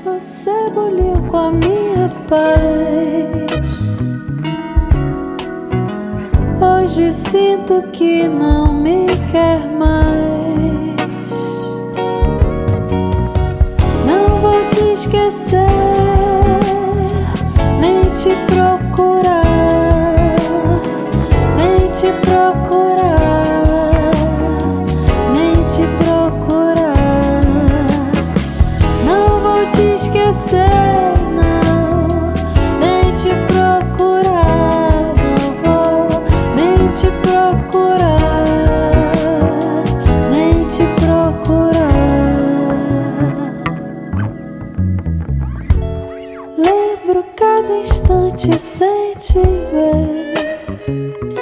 Você boliu com a minha paz. Hoje sinto que não me quer mais. Não vou te esquecer, nem te procurar, nem te procurar, nem te procurar. Não vou te esquecer, não, nem te procurar. Não vou nem te procurar, nem te procurar. Lembro cada instante sem te ver.